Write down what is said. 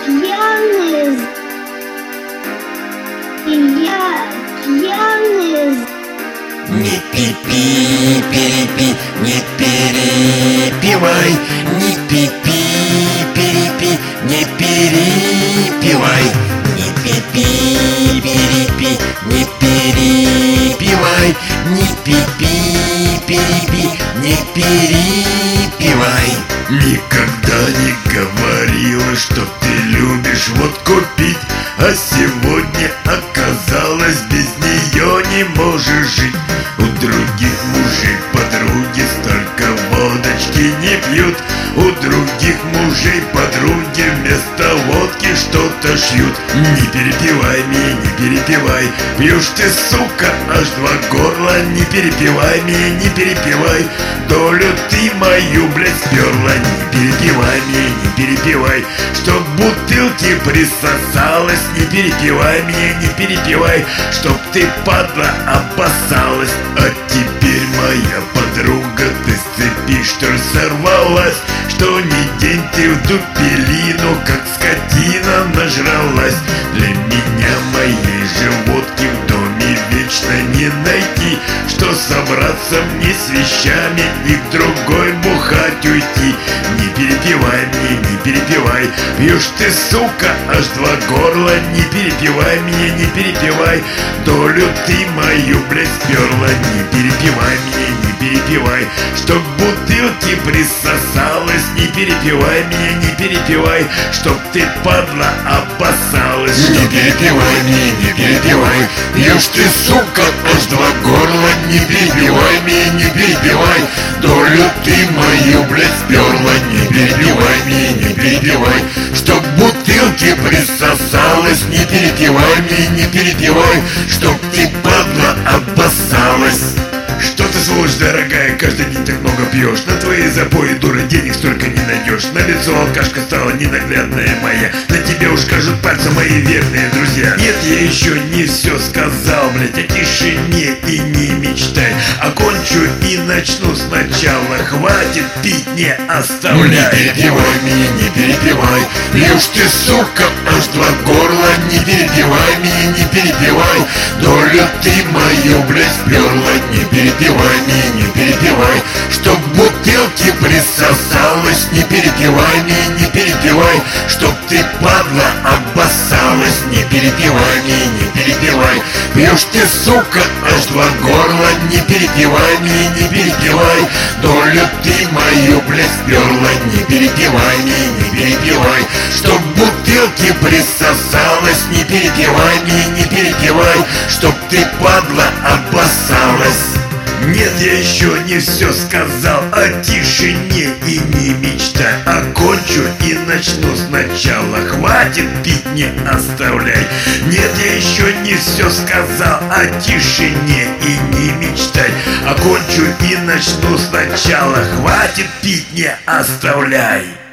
пьяный, я пьяный. Не пи-пи, перепи, не перепивай. Не пи-пи, перепи, не перепивай. Не пи-пи, перепи, не перепивай. Не пи-пи, перепи, не перепивай. Никогда не говорила, что ты любишь водку пить, а сегодня оказалось, без нее не можешь жить. У других мужей подруги столько водочки не пьют, у других мужей подруги вместо водки что-то шьют. Не перепивай меня, не перепивай, пьешь ты, сука, аж два горла. Не перепивай меня, не перепивай, долю ты мою, блядь, сперла. Не перепивай меня, не перепивай, чтоб бутылки присосалась. Не перепивай меня, не перепивай, чтоб ты, падла, обоссалась. А теперь, моя подруга, ты с цепи, что ли, сорвалась? Что ни день ты в дупелину, как скотина, нажралась. Для меня моей же водки в доме вечно не найти, что собраться мне с вещами и к другой бухать уйти. Не перепивай мне, не перепивай, пьешь ты, сука, аж два горла. Не перепивай меня, не перепивай, долю ты мою, блядь, сперла. Не перепивай меня, не перепивай, чтоб бутылки присосалась. Не перепивай меня, не перепивай, чтоб ты, падла, обоссалась. Не перепивай меня, не перепивай, пьешь ты, сука, аж два горла. Не перепивай меня, не перепивай, долю ты мою, блядь, сперла. Не перепивай меня, не перепивай, чтоб бутылки присосалась. Не перепивай меня, не перепивай, чтоб ты, падла, обоссалась. Что ты, сволочь дорогая, каждый день так много пьешь? На твои запои, дура, денег столько не найдешь. На лицо алкашка стала ненаглядная моя, на тебе уж скажут пальцы мои верные друзья. Нет, я еще не все сказал, блядь, о тишине и не мечтай. Окончу и начну сначала, хватит пить, не оставляй. Не перепивай меня, не перепивай, пьешь ты, сука, аж два горла. Не перепивай меня, не перепивай, долю ты мою, блядь, сперла. Не перепивай меня, не перепивай, чтоб бутылки присосалась. Не перепивай меня, не перепивай, чтоб ты, падла, обоссалась. Не перепивай меня, не перепивай, пьешь ты, сука, аж два горла. Не перепивай меня, не перепивай, долю ты мою, блядь, сперла. Не перепивай меня, не перепивай, чтоб бутылки присосалась. Не перепивай меня, не перепивай, чтоб ты, падла, обоссалась. Нет, я еще не все сказал о тишине и не мечтай. Окончу и начну сначала, хватит пить, не оставляй. Нет, я еще не все сказал о тишине и не мечтай. Окончу и начну сначала, хватит пить, не оставляй.